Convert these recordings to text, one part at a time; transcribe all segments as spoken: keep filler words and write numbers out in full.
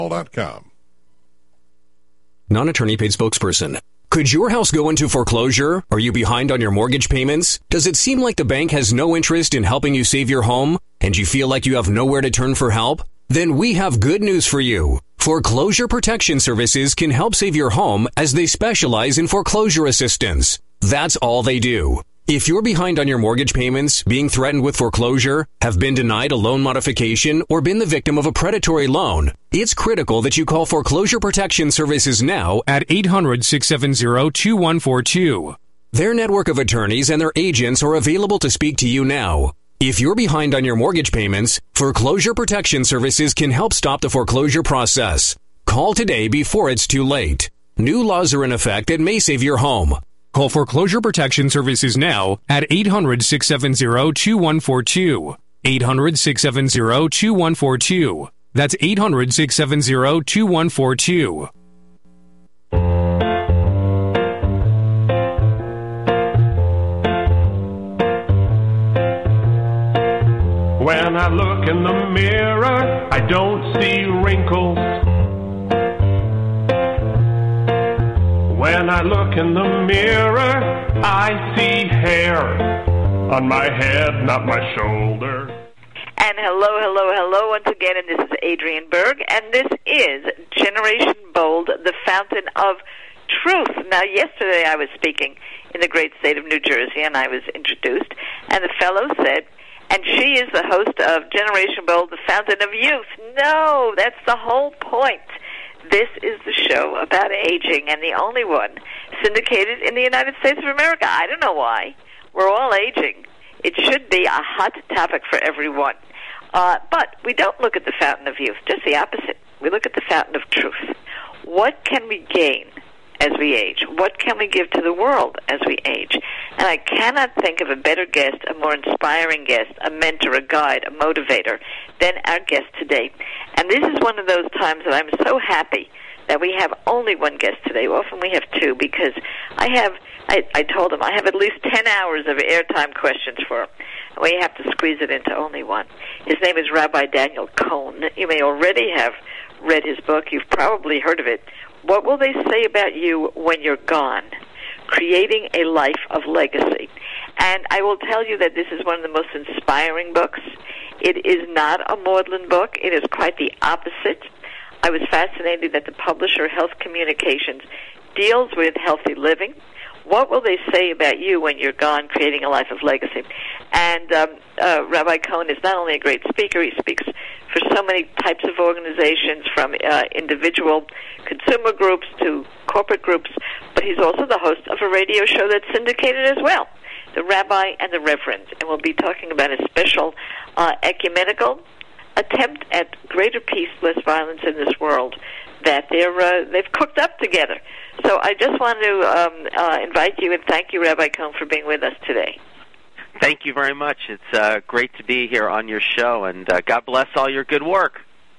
dot com. Non-attorney paid spokesperson. Could your house go into foreclosure? Are you behind on your mortgage payments? Does it seem like the bank has no interest in helping you save your home? And you feel like you have nowhere to turn for help? Then we have good news for you. Foreclosure Protection Services can help save your home as they specialize in foreclosure assistance. That's all they do. If you're behind on your mortgage payments, being threatened with foreclosure, have been denied a loan modification, or been the victim of a predatory loan, it's critical that you call Foreclosure Protection Services now at eight hundred, six seven zero, two one four two. Their network of attorneys and their agents are available to speak to you now. If you're behind on your mortgage payments, Foreclosure Protection Services can help stop the foreclosure process. Call today before it's too late. New laws are in effect that may save your home. Call Foreclosure Protection Services now at eight hundred, six seven zero, two one four two. eight hundred, six seven zero, two one four two. That's eight hundred, six seven zero, two one four two. When I look in the mirror, I don't see wrinkles. When I look in the mirror, I see hair on my head, not my shoulder. And hello, hello, hello once again, and this is Adrienne Berg, and this is Generation Bold, the fountain of truth. Now, yesterday I was speaking in the great state of New Jersey, and I was introduced, and the fellow said, and she is the host of Generation Bold, the fountain of youth. No, that's the whole point. This is the show about aging, and the only one syndicated in the United States of America. I don't know why. We're all aging. It should be a hot topic for everyone. Uh, but we don't look at the fountain of youth, just the opposite. We look at the fountain of truth. What can we gain as we age? What can we give to the world as we age? And I cannot think of a better guest, a more inspiring guest, a mentor, a guide, a motivator than our guest today. And this is one of those times that I'm so happy that we have only one guest today. Often we have two, because I have, I, I told him, I have at least ten hours of airtime questions for him. And we have to squeeze it into only one. His name is Rabbi Daniel Cohn. You may already have read his book. You've probably heard of it. What Will They Say About You When You're Gone? Creating a Life of Legacy. And I will tell you that this is one of the most inspiring books. It is not a maudlin book. It is quite the opposite. I was fascinated that the publisher, Health Communications, deals with healthy living. What will they say about you when you're gone, creating a life of legacy? And um, uh, Rabbi Cohn is not only a great speaker, he speaks for so many types of organizations, from uh, individual consumer groups to corporate groups, but he's also the host of a radio show that's syndicated as well, The Rabbi and the Reverend. And we'll be talking about a special uh, ecumenical attempt at greater peace, less violence in this world that they're uh, they've cooked up together. So I just want to um, uh, invite you and thank you, Rabbi Cohn, for being with us today. Thank you very much. It's uh, great to be here on your show, and uh, God bless all your good work.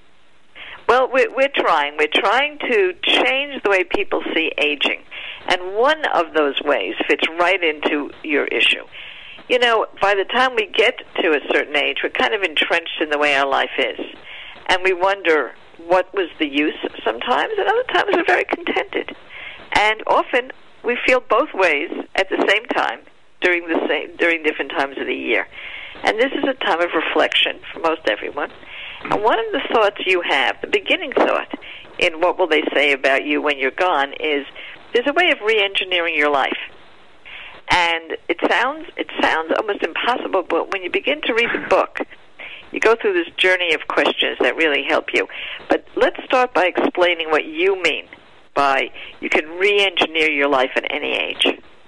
Well, we're, we're trying. We're trying to change the way people see aging, and one of those ways fits right into your issue. You know, by the time we get to a certain age, we're kind of entrenched in the way our life is, and we wonder what was the use sometimes, and other times we're very contented. And often we feel both ways at the same time during the same during different times of the year. And this is a time of reflection for most everyone. And one of the thoughts you have, the beginning thought in What Will They Say About You When You're Gone, is there's a way of re-engineering your life. And it sounds it sounds almost impossible, but when you begin to read the book, you go through this journey of questions that really help you. But let's start by explaining what you mean by you can re-engineer your life at any age.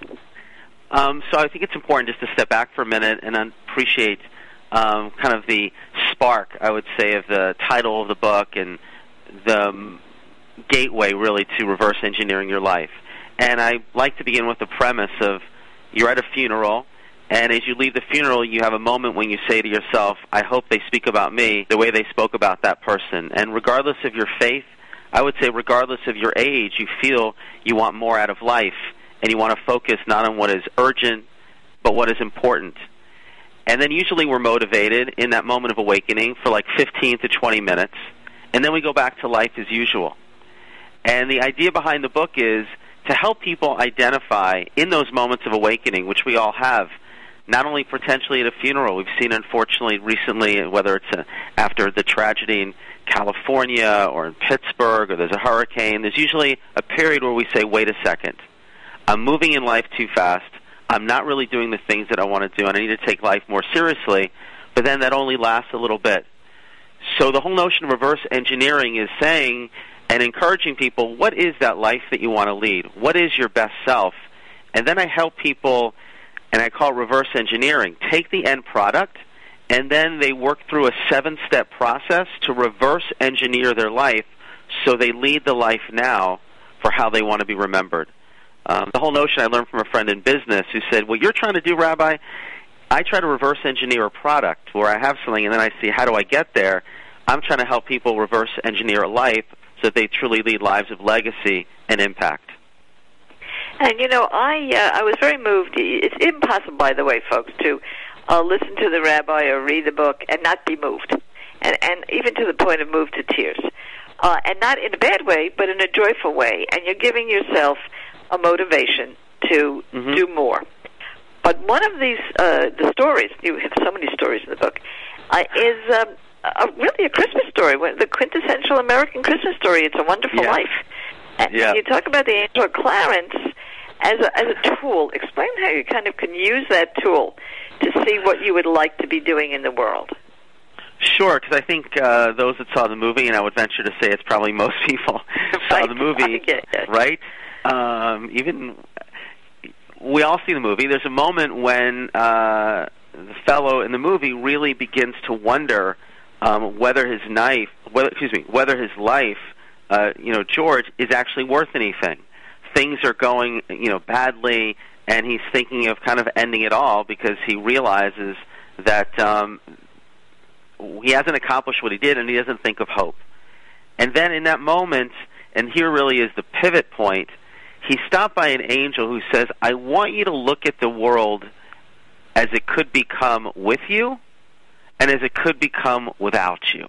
Um, so I think it's important just to step back for a minute and appreciate um, kind of the spark, I would say, of the title of the book and the um, gateway, really, to reverse engineering your life. And I like to begin with the premise of you're at a funeral, and as you leave the funeral, you have a moment when you say to yourself, I hope they speak about me the way they spoke about that person. And regardless of your faith, I would say regardless of your age, you feel you want more out of life, and you want to focus not on what is urgent, but what is important. And then usually we're motivated in that moment of awakening for like fifteen to twenty minutes, and then we go back to life as usual. And the idea behind the book is to help people identify in those moments of awakening, which we all have, not only potentially at a funeral. We've seen, unfortunately, recently, whether it's a, after the tragedy in California or in Pittsburgh or there's a hurricane, there's usually a period where we say, wait a second, I'm moving in life too fast. I'm not really doing the things that I want to do, and I need to take life more seriously. But then that only lasts a little bit. So the whole notion of reverse engineering is saying and encouraging people, what is that life that you want to lead? What is your best self? And then I help people, and I call it reverse engineering, take the end product, and then they work through a seven-step process to reverse engineer their life so they lead the life now for how they want to be remembered. Um, the whole notion I learned from a friend in business who said, what you're trying to do, Rabbi, I try to reverse engineer a product where I have something and then I see how do I get there. I'm trying to help people reverse engineer a life so that they truly lead lives of legacy and impact. And, you know, I uh, I was very moved. It's impossible, by the way, folks, to uh, listen to the rabbi or read the book and not be moved, and, and even to the point of moved to tears. Uh, and not in a bad way, but in a joyful way. And you're giving yourself a motivation to mm-hmm. do more. But one of these, uh, the stories, you have so many stories in the book, uh, is um, a, really a Christmas story, the quintessential American Christmas story. It's a Wonderful yeah. Life. And yeah. you talk about the angel Clarence as a, as a tool. Explain how you kind of can use that tool to see what you would like to be doing in the world. Sure, because I think uh, those that saw the movie, and I would venture to say it's probably most people saw right. the movie, right? Um, even we all see the movie. There's a moment when uh, the fellow in the movie really begins to wonder um, whether his knife, whether, excuse me, whether his life, uh, you know, George, is actually worth anything. Things are going, you know, badly, and he's thinking of kind of ending it all because he realizes that um, he hasn't accomplished what he did, and he doesn't think of hope. And then in that moment, and here really is the pivot point, he's stopped by an angel who says, I want you to look at the world as it could become with you and as it could become without you.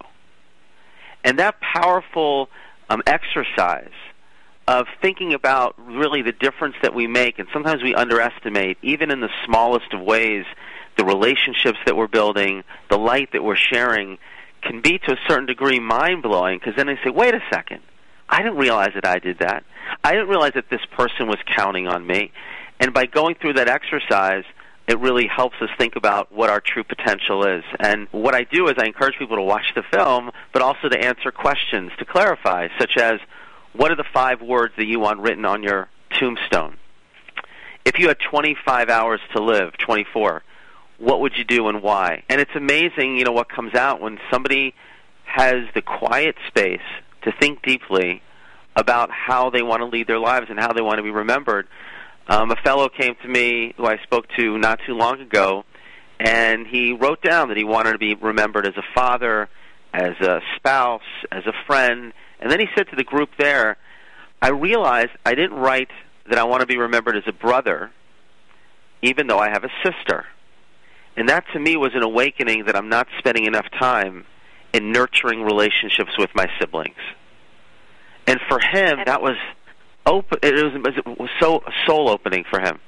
And that powerful um, exercise of thinking about really the difference that we make, and sometimes we underestimate, even in the smallest of ways, the relationships that we're building, the light that we're sharing, can be to a certain degree mind-blowing, because then they say, wait a second, I didn't realize that I did that. I didn't realize that this person was counting on me. And by going through that exercise, it really helps us think about what our true potential is. And what I do is I encourage people to watch the film, but also to answer questions, to clarify, such as, what are the five words that you want written on your tombstone? If you had twenty-five hours to live, twenty-four, what would you do and why? And it's amazing, you know, what comes out when somebody has the quiet space to think deeply about how they want to lead their lives and how they want to be remembered. Um, a fellow came to me who I spoke to not too long ago, and he wrote down that he wanted to be remembered as a father, as a spouse, as a friend. And then he said to the group there, I realized I didn't write that I want to be remembered as a brother, even though I have a sister. And that to me was an awakening that I'm not spending enough time in nurturing relationships with my siblings. And for him, that was open. It was, it was so soul-opening for him.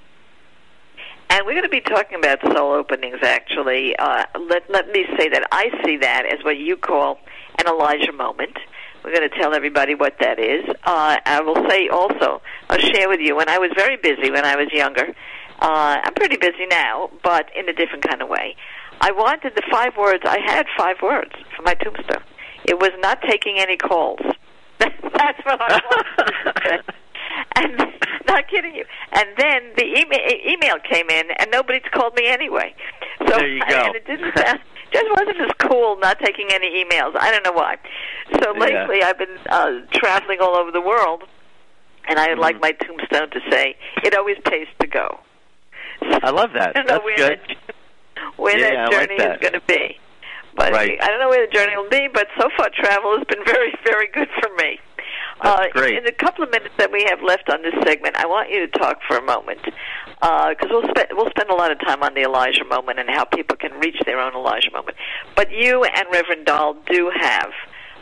And we're going to be talking about soul openings, actually. Uh, let, let me say that I see that as what you call an Elijah moment. We're going to tell everybody what that is. Uh, I will say also, I'll share with you, when I was very busy when I was younger, uh, I'm pretty busy now, but in a different kind of way. I wanted the five words, I had five words for my tombstone. It was not taking any calls. That's what I wanted. And not kidding you. And then the email, email came in, and nobody's called me anyway. So, there you go. And it didn't sound, just wasn't as cool not taking any emails. I don't know why. So lately yeah. I've been uh, traveling all over the world, and I would mm. like my tombstone to say, it always pays to go. So I love that. I don't know That's where good. That, where yeah, that journey like that. is going to be. But right. I don't know where the journey will be, but so far travel has been very, very good for me. That's uh, great. In the couple of minutes that we have left on this segment, I want you to talk for a moment, because uh, we'll, spe- we'll spend a lot of time on the Elijah moment and how people can reach their own Elijah moment. But you and Reverend Dahl do have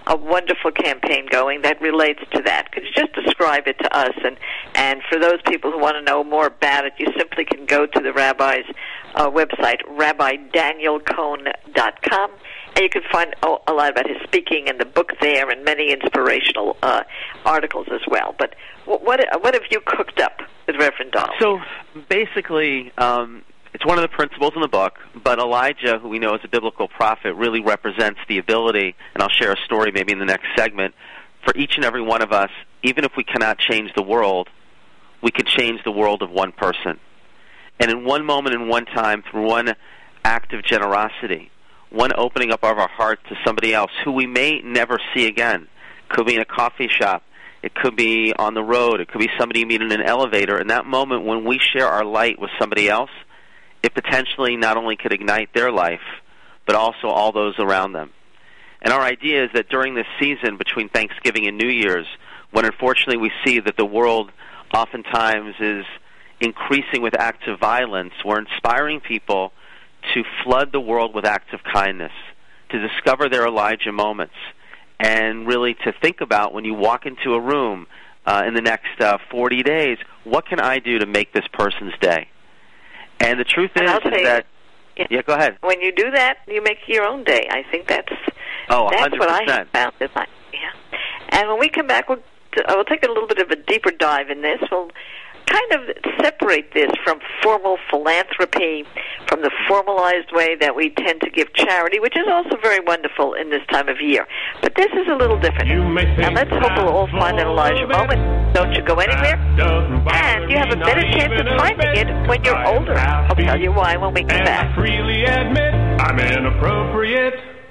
a wonderful campaign going that relates to that. Could you just describe it to us? And, and for those people who want to know more about it, you simply can go to the Rabbi's uh, website, rabbi daniel cohn dot com, and you can find oh, a lot about his speaking and the book there and many inspirational uh, articles as well. But what, what have you cooked up with Reverend Dahl? So basically, um, it's one of the principles in the book, but Elijah, who we know is a biblical prophet, really represents the ability, and I'll share a story maybe in the next segment, for each and every one of us, even if we cannot change the world, we can change the world of one person. And in one moment, in one time, through one act of generosity, one opening up of our heart to somebody else who we may never see again. Could be in a coffee shop. It could be on the road. It could be somebody you meet in an elevator. In that moment when we share our light with somebody else, it potentially not only could ignite their life, but also all those around them. And our idea is that during this season between Thanksgiving and New Year's, when unfortunately we see that the world oftentimes is increasing with acts of violence, we're inspiring people to flood the world with acts of kindness, to discover their Elijah moments, and really to think about when you walk into a room uh, in the next uh, forty days, what can I do to make this person's day? And the truth is, is that... Yeah. yeah, go ahead. When you do that, you make your own day. I think that's oh, that's one hundred percent. What I have found. In my, yeah. And when we come back, we'll, we'll take a little bit of a deeper dive in this. We'll kind of separate this from formal philanthropy, from the formalized way that we tend to give charity, which is also very wonderful in this time of year. But this is a little different. And let's hope we'll all find an Elijah moment. Don't you go anywhere. And you have a better chance of finding it when you're older. I'll tell you why when we come and back. I freely admit I'm inappropriate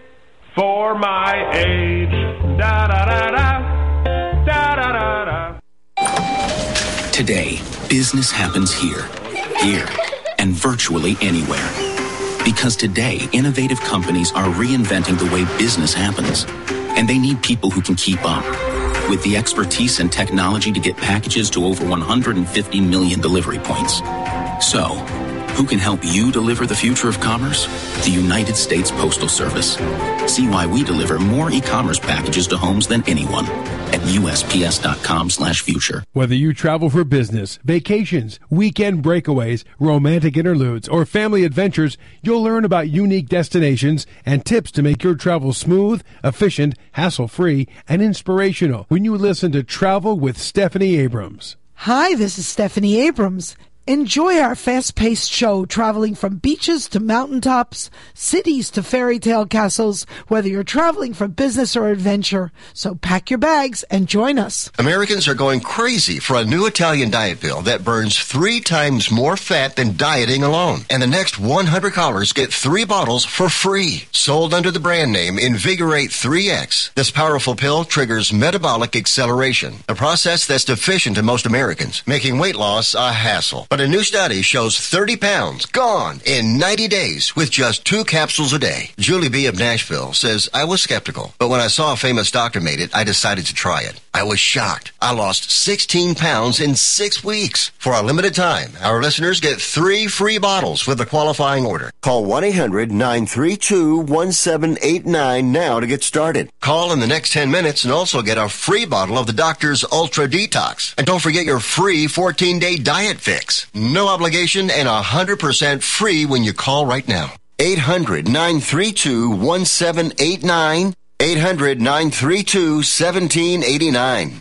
for my age. Da da da da. Da da da da. Today, business happens here, here, and virtually anywhere. Because today, innovative companies are reinventing the way business happens. And they need people who can keep up. With the expertise and technology to get packages to over one hundred fifty million delivery points. So, who can help you deliver the future of commerce? The United States Postal Service. See why we deliver more e-commerce packages to homes than anyone at U S P S dot com slash future. Whether you travel for business, vacations, weekend breakaways, romantic interludes, or family adventures, you'll learn about unique destinations and tips to make your travel smooth, efficient, hassle-free, and inspirational when you listen to Travel with Stephanie Abrams. Hi, this is Stephanie Abrams. Enjoy our fast-paced show traveling from beaches to mountaintops, cities to fairy tale castles, whether you're traveling for business or adventure. So pack your bags and join us. Americans are going crazy for a new Italian diet pill that burns three times more fat than dieting alone. And the next one hundred callers get three bottles for free. Sold under the brand name Invigorate three X. This powerful pill triggers metabolic acceleration, a process that's deficient in most Americans, making weight loss a hassle. But a new study shows thirty pounds gone in ninety days with just two capsules a day. Julie B. of Nashville says, I was skeptical, but when I saw a famous doctor made it, I decided to try it. I was shocked. I lost sixteen pounds in six weeks. For a limited time, our listeners get three free bottles with a qualifying order. Call one eight hundred nine three two one seven eight nine now to get started. Call in the next ten minutes and also get a free bottle of the doctor's Ultra Detox. And don't forget your free fourteen-day diet fix. No obligation and one hundred percent free when you call right now. eight hundred nine three two one seven eight nine. eight hundred nine three two one seven eight nine.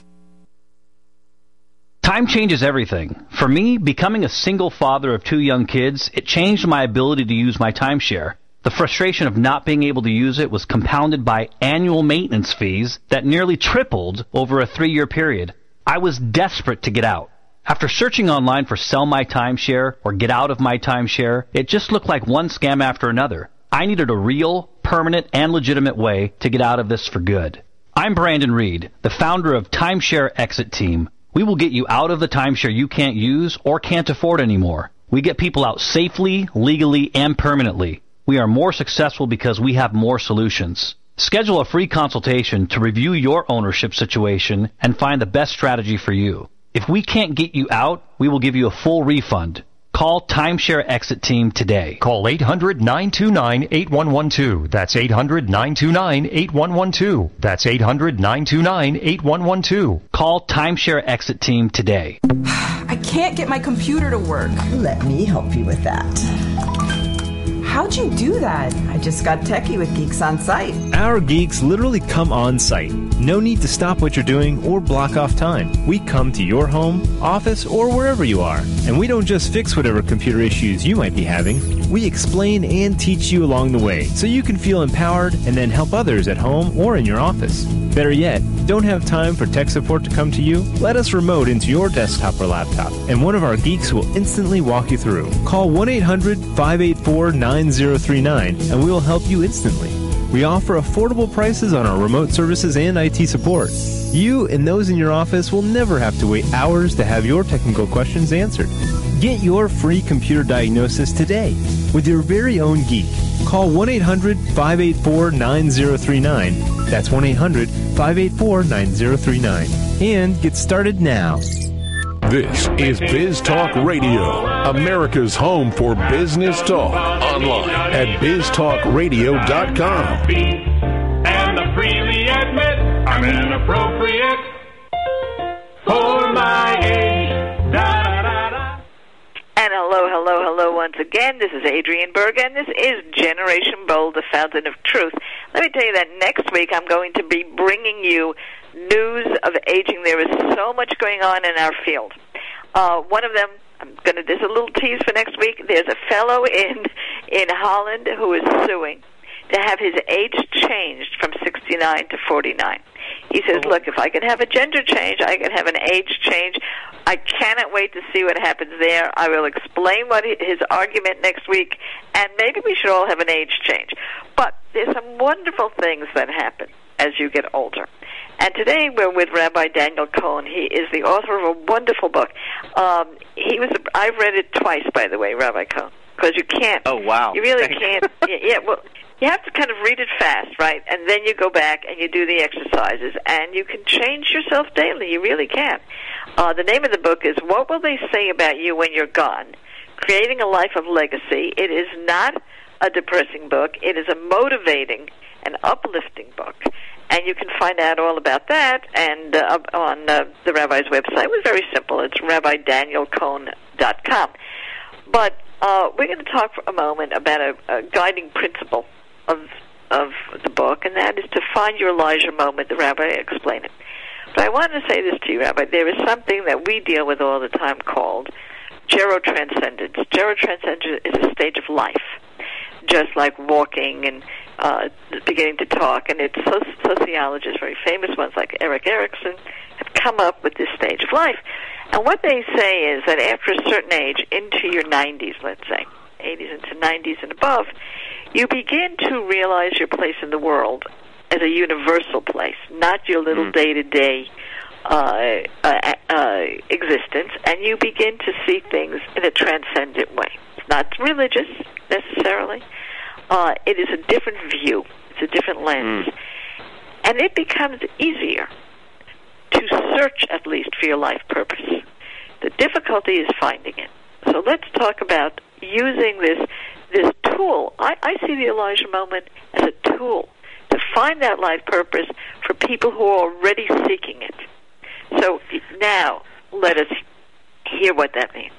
Time changes everything. For me, becoming a single father of two young kids, it changed my ability to use my timeshare. The frustration of not being able to use it was compounded by annual maintenance fees that nearly tripled over a three-year period. I was desperate to get out. After searching online for Sell My Timeshare or Get Out of My Timeshare, it just looked like one scam after another. I needed a real, permanent, and legitimate way to get out of this for good. I'm Brandon Reed, the founder of Timeshare Exit Team. We will get you out of the timeshare you can't use or can't afford anymore. We get people out safely, legally, and permanently. We are more successful because we have more solutions. Schedule a free consultation to review your ownership situation and find the best strategy for you. If we can't get you out, we will give you a full refund. Call Timeshare Exit Team today. Call eight hundred nine two nine eight one one two. That's eight hundred nine two nine eight one one two. That's eight hundred nine two nine eight one one two. Call Timeshare Exit Team today. I can't get my computer to work. Let me help you with that. How'd you do that? I just got techie with Geeks on Site. Our geeks literally come on site. No need to stop what you're doing or block off time. We come to your home, office, or wherever you are. And we don't just fix whatever computer issues you might be having. We explain and teach you along the way so you can feel empowered and then help others at home or in your office. Better yet, don't have time for tech support to come to you? Let us remote into your desktop or laptop, and one of our geeks will instantly walk you through. Call one eight hundred five eight four nine zero three nine and we will help you instantly. We offer affordable prices on our remote services and I T support. You and those in your office will never have to wait hours to have your technical questions answered. Get your free computer diagnosis today with your very own geek. Call one eight hundred five eight four nine zero three nine. That's one eight hundred five eight four nine zero three nine. And get started now. This is Biz Talk Radio, America's home for business talk. Online at biz talk radio dot com. And I freely admit I'm inappropriate for my age. Da, da, da, da. And hello, hello, hello once again. This is Adrienne Berg, and this is Generation Bold, the fountain of truth. Let me tell you that next week I'm going to be bringing you news of aging. There is so much going on in our field. Uh, one of them, I'm going to, there's a little tease for next week. There's a fellow in in Holland who is suing to have his age changed from sixty-nine to forty-nine. He says, look, if I can have a gender change, I can have an age change. I cannot wait to see what happens there. I will explain what his argument next week, and maybe we should all have an age change. But there's some wonderful things that happen as you get older. And today we're with Rabbi Daniel Cohen. He is the author of a wonderful book. Um, he was. A, I've read it twice, by the way, Rabbi Cohen, because you can't. Oh, wow. You really Thanks. can't. yeah, yeah, well, you have to kind of read it fast, right? And then you go back and you do the exercises, and you can change yourself daily. You really can. Uh, the name of the book is What Will They Say About You When You're Gone? Creating a Life of Legacy. It is not a depressing book. It is a motivating and uplifting book. And you can find out all about that and uh, on uh, the Rabbi's website. It was very simple. It's rabbi daniel cohen dot com. But uh, we're going to talk for a moment about a, a guiding principle of of the book, and that is to find your Elijah moment. The Rabbi explained it. But I want to say this to you, Rabbi. There is something that we deal with all the time called gerotranscendence. Gerotranscendence is a stage of life, just like walking and uh, beginning to talk. And it's so- sociologists, very famous ones like Erik Erikson, have come up with this stage of life. And what they say is that after a certain age, into your nineties, let's say, eighties into nineties and above, you begin to realize your place in the world as a universal place, not your little mm. day-to-day uh, uh, uh, existence, and you begin to see things in a transcendent way. It's not religious, necessarily. Uh, it is a different view. It's a different lens. Mm. And it becomes easier to search, at least, for your life purpose. The difficulty is finding it. So let's talk about using this this tool. I, I see the Elijah moment as a tool to find that life purpose for people who are already seeking it. So now, let us hear what that means.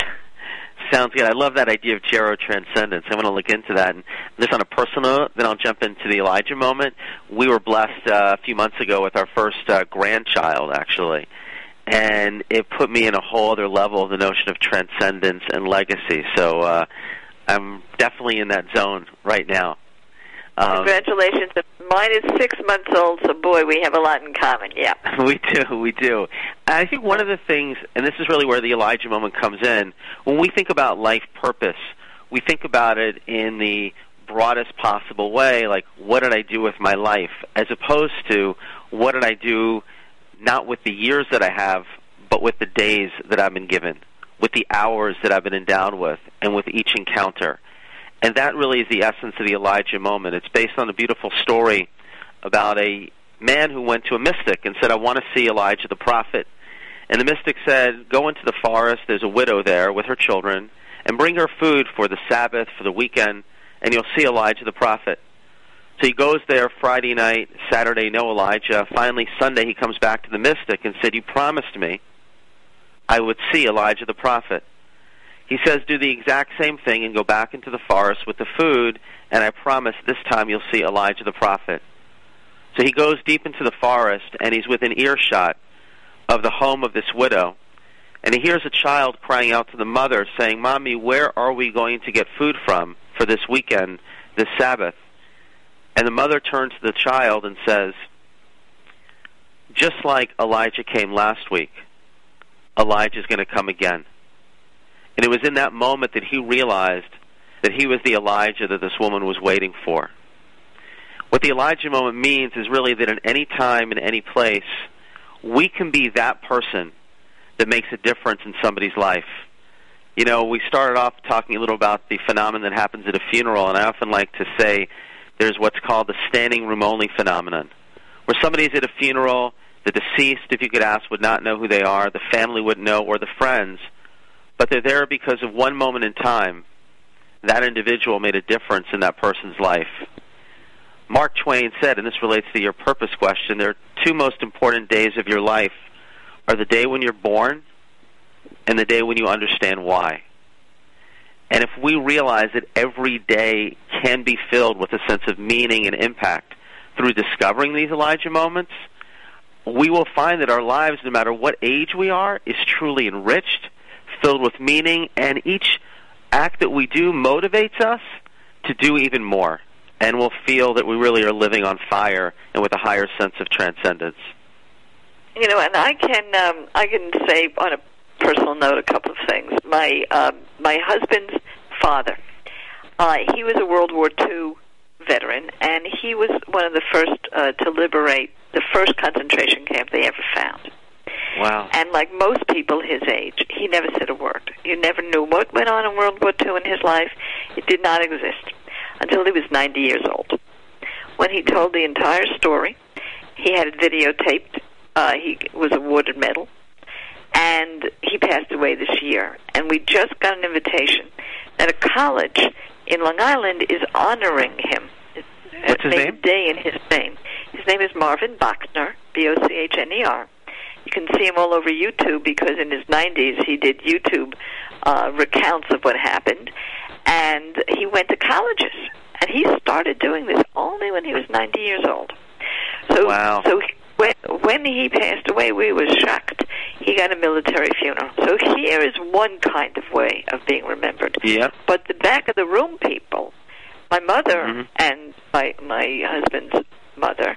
Sounds good. I love that idea of gerotranscendence. I want to look into that. And this on a personal note, then I'll jump into the Elijah moment. We were blessed uh, a few months ago with our first uh, grandchild, actually. And it put me in a whole other level of the notion of transcendence and legacy. So uh, I'm definitely in that zone right now. Um, Congratulations. Mine is six months old, so boy, we have a lot in common, yeah. We do, we do. I think one of the things, and this is really where the Elijah moment comes in, when we think about life purpose, we think about it in the broadest possible way, like what did I do with my life, as opposed to what did I do not with the years that I have, but with the days that I've been given, with the hours that I've been endowed with, and with each encounter. And that really is the essence of the Elijah moment. It's based on a beautiful story about a man who went to a mystic and said, I want to see Elijah the prophet. And the mystic said, go into the forest. There's a widow there with her children, and bring her food for the Sabbath, for the weekend, and you'll see Elijah the prophet. So he goes there Friday night, Saturday, no Elijah. Finally, Sunday, he comes back to the mystic and said, you promised me I would see Elijah the prophet. He says, do the exact same thing and go back into the forest with the food, and I promise this time you'll see Elijah the prophet. So he goes deep into the forest, and he's within earshot of the home of this widow, and he hears a child crying out to the mother, saying, Mommy, where are we going to get food from for this weekend, this Sabbath? And the mother turns to the child and says, just like Elijah came last week, Elijah's going to come again. And it was in that moment that he realized that he was the Elijah that this woman was waiting for. What the Elijah moment means is really that in any time, in any place, we can be that person that makes a difference in somebody's life. You know, we started off talking a little about the phenomenon that happens at a funeral, and I often like to say there's what's called the standing room only phenomenon, where somebody's at a funeral, the deceased, if you could ask, would not know who they are, the family wouldn't know, or the friends, but they're there because of one moment in time that individual made a difference in that person's life. Mark Twain said, and this relates to your purpose question, there are two most important days of your life are the day when you're born and the day when you understand why. And if we realize that every day can be filled with a sense of meaning and impact through discovering these Elijah moments, we will find that our lives, no matter what age we are, is truly enriched, filled with meaning, and each act that we do motivates us to do even more. And we'll feel that we really are living on fire and with a higher sense of transcendence. You know, and I can um, I can say on a personal note a couple of things. My um, my husband's father, uh, he was a World War Two veteran, and he was one of the first uh, to liberate the first concentration camp they ever found. Wow. And like most people his age, he never said a word. You never knew what went on in World War Two in his life. It did not exist until he was ninety years old. When he told the entire story, he had it videotaped. Uh, he was awarded a medal, and he passed away this year. And we just got an invitation that a college in Long Island is honoring him. What's his name? A day in his name. His name is Marvin Bachner, B O C H N E R. You can see him all over YouTube because in his nineties he did YouTube uh, recounts of what happened. And he went to colleges, and he started doing this only when he was ninety years old. So, wow. so when, when he passed away, we were shocked. He got a military funeral. So here is one kind of way of being remembered. Yeah. But the back of the room people, my mother mm-hmm. and my my husband's mother,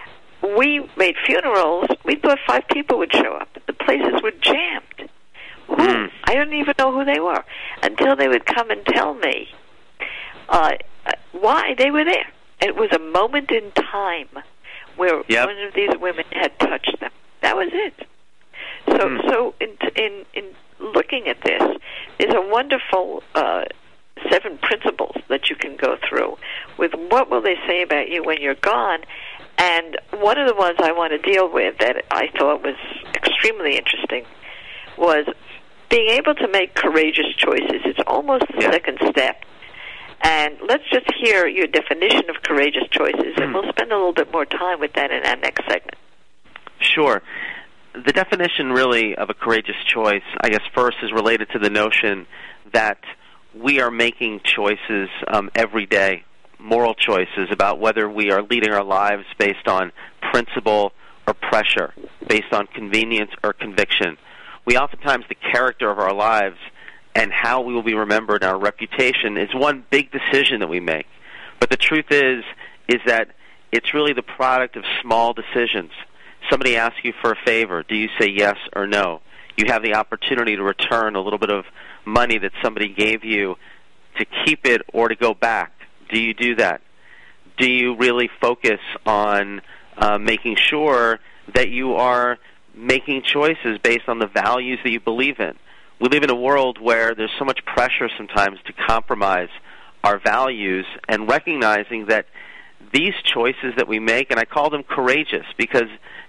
we made funerals. We thought five people would show up. The places were jammed. Who? Mm. I don't even know who they were until they would come and tell me uh, why they were there. It was a moment in time where yep. one of these women had touched them. That was it. So, mm. so in, in in looking at this, there's a wonderful uh, seven principles that you can go through with what will they say about you when you're gone. And one of the ones I want to deal with that I thought was extremely interesting was being able to make courageous choices. It's almost the yeah. second step. And let's just hear your definition of courageous choices, and we'll spend a little bit more time with that in our next segment. Sure. The definition really of a courageous choice, I guess first, is related to the notion that we are making choices um, every day, moral choices about whether we are leading our lives based on principle or pressure, based on convenience or conviction. We oftentimes, the character of our lives and how we will be remembered, our reputation, is one big decision that we make. But the truth is, is that it's really the product of small decisions. Somebody asks you for a favor. Do you say yes or no? You have the opportunity to return a little bit of money that somebody gave you, to keep it or to go back. Do you do that? Do you really focus on uh, making sure that you are making choices based on the values that you believe in? We live in a world where there's so much pressure sometimes to compromise our values, and recognizing that these choices that we make, and I call them courageous because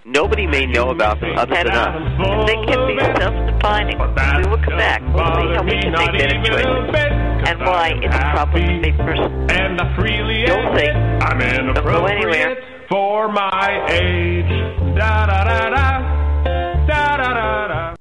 nobody may know about them other than us. And they can be self-defining. We will come back. We'll see how we can make better choices and why it's a problem to be person. And I freely You'll see. I'm Don't go anywhere. inappropriate for my age. Da da da da. Da da da da.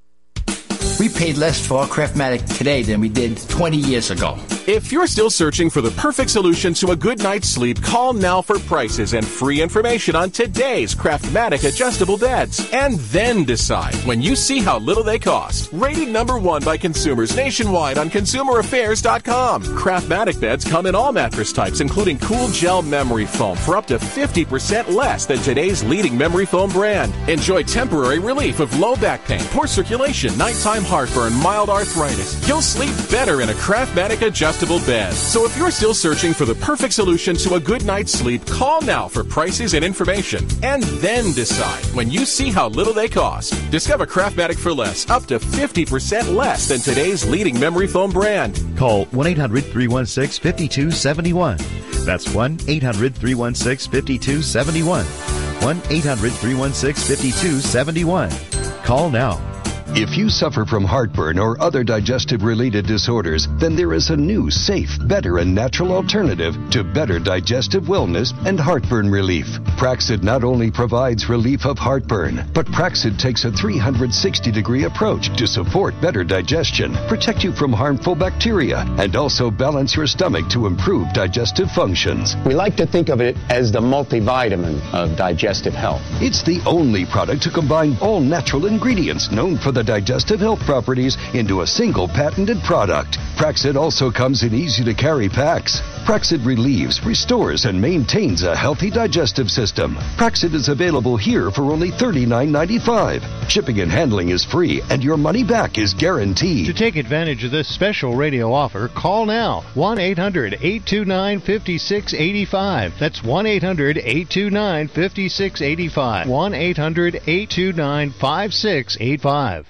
We paid less for our Craftmatic today than we did twenty years ago. If you're still searching for the perfect solution to a good night's sleep, call now for prices and free information on today's Craftmatic adjustable beds. And then decide when you see how little they cost. Rated number one by consumers nationwide on consumer affairs dot com. Craftmatic beds come in all mattress types, including cool gel memory foam for up to fifty percent less than today's leading memory foam brand. Enjoy temporary relief of low back pain, poor circulation, nighttime heartburn, mild arthritis. You'll sleep better in a Craftmatic adjustable bed. So if you're still searching for the perfect solution to a good night's sleep, call now for prices and information. And then decide when you see how little they cost. Discover Craftmatic for less, up to fifty percent less than today's leading memory foam brand. Call one eight hundred three one six five two seven one. That's one eight hundred three one six five two seven one. one eight hundred three one six five two seven one. Call now. If you suffer from heartburn or other digestive-related disorders, then there is a new, safe, better, and natural alternative to better digestive wellness and heartburn relief. Praxid not only provides relief of heartburn, but Praxid takes a three hundred sixty degree approach to support better digestion, protect you from harmful bacteria, and also balance your stomach to improve digestive functions. We like to think of it as the multivitamin of digestive health. It's the only product to combine all natural ingredients known for the digestive health properties into a single patented product. Praxid also comes in easy-to-carry packs. Praxid relieves, restores, and maintains a healthy digestive system. Praxid is available here for only thirty-nine ninety-five. Shipping and handling is free, and your money back is guaranteed. To take advantage of this special radio offer, call now. one eight hundred eight two nine five six eight five. That's one eight hundred eight two nine five six eight five. one eight hundred eight two nine five six eight five.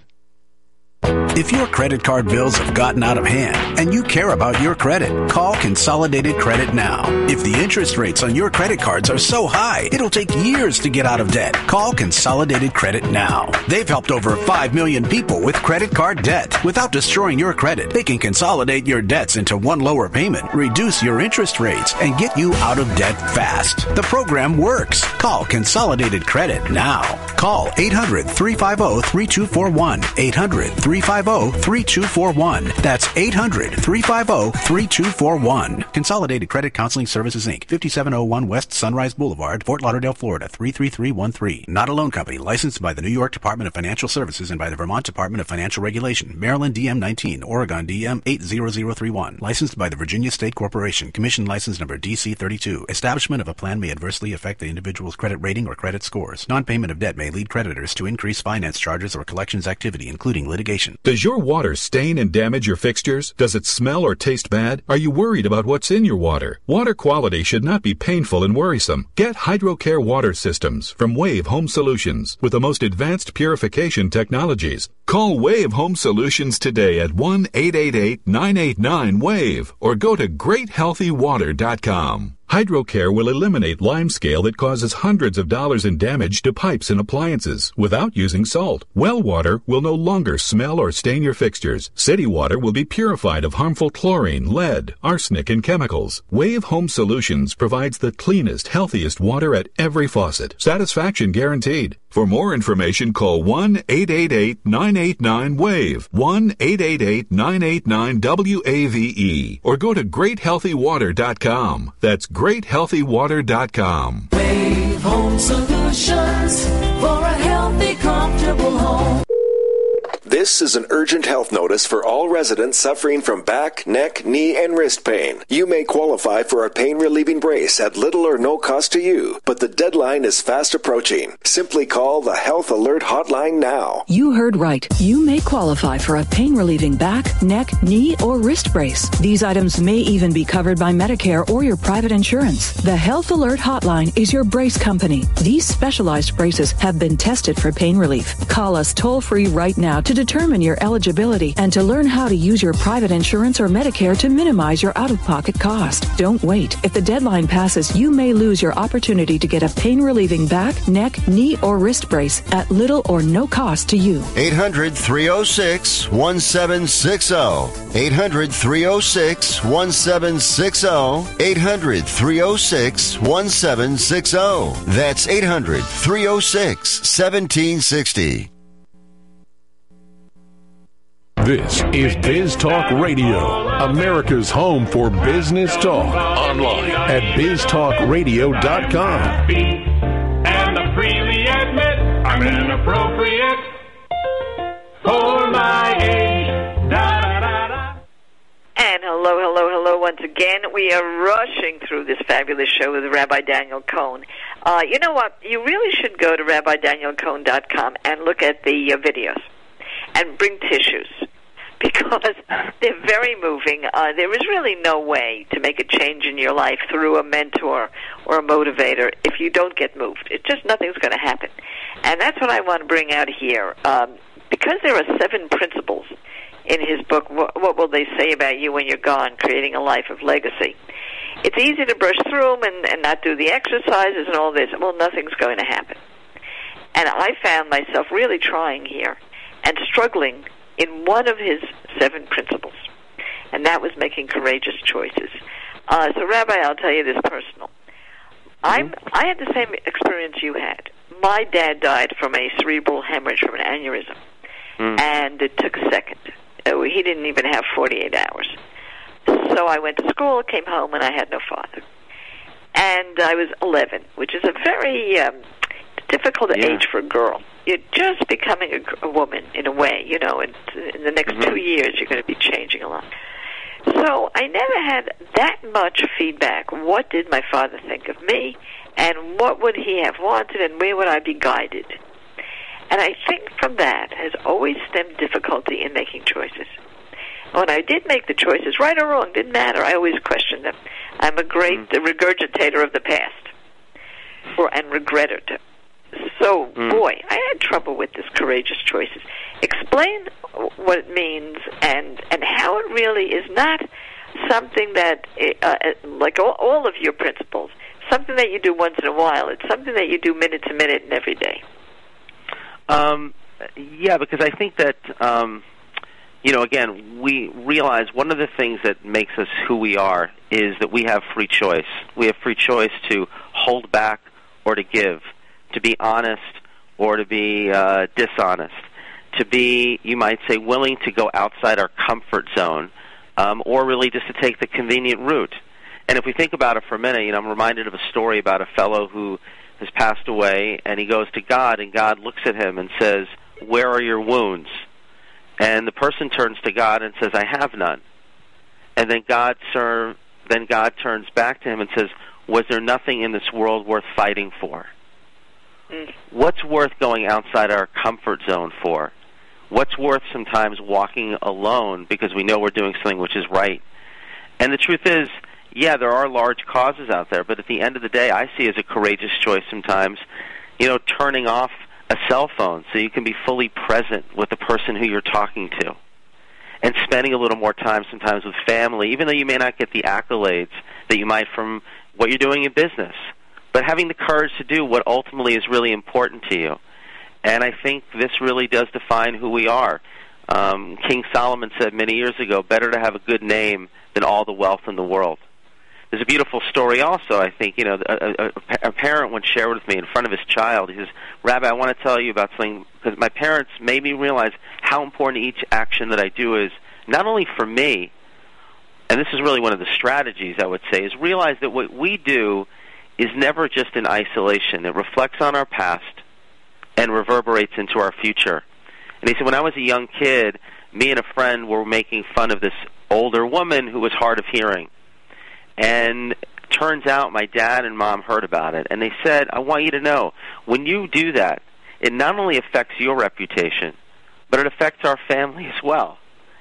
If your credit card bills have gotten out of hand and you care about your credit, call Consolidated Credit now. If the interest rates on your credit cards are so high, it'll take years to get out of debt. Call Consolidated Credit now. They've helped over five million people with credit card debt. Without destroying your credit, they can consolidate your debts into one lower payment, reduce your interest rates, and get you out of debt fast. The program works. Call Consolidated Credit now. Call eight hundred three five zero three two four one. eight hundred three five zero three two four one. That's eight hundred three five zero three two four one. Consolidated Credit Counseling Services, Incorporated. fifty-seven oh one West Sunrise Boulevard, Fort Lauderdale, Florida, three three three one three. Not a loan company. Licensed by the New York Department of Financial Services and by the Vermont Department of Financial Regulation. Maryland D M nineteen. Oregon D M eight zero zero three one. Licensed by the Virginia State Corporation. Commission license number D C thirty-two. Establishment of a plan may adversely affect the individual's credit rating or credit scores. Non-payment of debt may lead creditors to increase finance charges or collections activity, including litigation. Does your water stain and damage your fixtures? Does it smell or taste bad? Are you worried about what's in your water? Water quality should not be painful and worrisome. Get HydroCare water systems from Wave Home Solutions with the most advanced purification technologies. Call Wave Home Solutions today at one eight eight eight nine eight nine WAVE or go to great healthy water dot com. HydroCare will eliminate limescale that causes hundreds of dollars in damage to pipes and appliances without using salt. Well water will no longer smell or stain your fixtures. City water will be purified of harmful chlorine, lead, arsenic, and chemicals. Wave Home Solutions provides the cleanest, healthiest water at every faucet. Satisfaction guaranteed. For more information, call one eight eight eight nine eight nine WAVE, one eight eight eight nine eight nine W A V E, or go to great healthy water dot com. That's great healthy water dot com. Wave Home Solutions for a healthy, comfortable home. This is an urgent health notice for all residents suffering from back, neck, knee, and wrist pain. You may qualify for a pain-relieving brace at little or no cost to you, but the deadline is fast approaching. Simply call the Health Alert Hotline now. You heard right. You may qualify for a pain-relieving back, neck, knee, or wrist brace. These items may even be covered by Medicare or your private insurance. The Health Alert Hotline is your brace company. These specialized braces have been tested for pain relief. Call us toll-free right now to determine determine your eligibility and to learn how to use your private insurance or Medicare to minimize your out-of-pocket cost. Don't wait. If the deadline passes, you may lose your opportunity to get a pain-relieving back, neck, knee, or wrist brace at little or no cost to you. eight hundred, three oh six, one seven six oh. eight hundred, three oh six, one seven six oh. eight hundred, three oh six, one seven six oh. That's eight hundred, three oh six, one seven six oh. This is Biz Talk Radio, America's home for business talk. Online at biz talk radio dot com. And I freely admit I'm inappropriate for my age. Da, da, da, da. And hello, hello, hello once again. We are rushing through this fabulous show with Rabbi Daniel Cohn. Uh, you know what? You really should go to rabbi daniel cohn dot com and look at the uh, videos and bring tissues, because they're very moving. Uh, there is really no way to make a change in your life through a mentor or a motivator if you don't get moved. It's just nothing's going to happen. And that's what I want to bring out here. Um, because there are seven principles in his book, what, what will they say about you when you're gone, creating a life of legacy? It's easy to brush through them and, and not do the exercises and all this. Well, nothing's going to happen. And I found myself really trying here and struggling in one of his seven principles, and that was making courageous choices. Uh, so, Rabbi, I'll tell you this personal. I'm, I had the same experience you had. My dad died from a cerebral hemorrhage from an aneurysm, mm. and it took a second. Uh, he didn't even have forty-eight hours. So I went to school, came home, and I had no father. And I was eleven, which is a very um, difficult yeah. age for a girl. You're just becoming a, a woman in a way, you know, and in the next mm-hmm. two years you're going to be changing a lot. So I never had that much feedback. What did my father think of me, and what would he have wanted, and where would I be guided? And I think from that has always stemmed difficulty in making choices. When I did make the choices, right or wrong, didn't matter. I always questioned them. I'm a great mm-hmm. regurgitator of the past, or, and regretter to. So, mm. boy, I had trouble with this courageous choices. Explain what it means and, and how it really is not something that, uh, like all, all of your principles, something that you do once in a while. It's something that you do minute to minute and every day. Um, yeah, because I think that, um, you know, again, we realize one of the things that makes us who we are is that we have free choice. We have free choice to hold back or to give, to be honest or to be uh, dishonest, to be, you might say, willing to go outside our comfort zone, um, or really just to take the convenient route. And if we think about it for a minute, you know, I'm reminded of a story about a fellow who has passed away, and he goes to God, and God looks at him and says, "Where are your wounds?" And the person turns to God and says, "I have none." And then God, sir, then God turns back to him and says, "Was there nothing in this world worth fighting for?" Mm. What's worth going outside our comfort zone for? What's worth sometimes walking alone because we know we're doing something which is right? And the truth is, yeah, there are large causes out there, but at the end of the day, I see as a courageous choice sometimes, you know, turning off a cell phone so you can be fully present with the person who you're talking to, and spending a little more time sometimes with family, even though you may not get the accolades that you might from what you're doing in business, but having the courage to do what ultimately is really important to you. And I think this really does define who we are. Um, King Solomon said many years ago, better to have a good name than all the wealth in the world. There's a beautiful story also, I think. You know, a, a, a parent once shared with me in front of his child. He says, "Rabbi, I want to tell you about something, because my parents made me realize how important each action that I do is, not only for me," and this is really one of the strategies, I would say, is realize that what we do is never just in isolation. It reflects on our past and reverberates into our future. And he said, when I was a young kid, me and a friend were making fun of this older woman who was hard of hearing. And turns out my dad and mom heard about it, and they said, "I want you to know, when you do that, it not only affects your reputation, but it affects our family as well."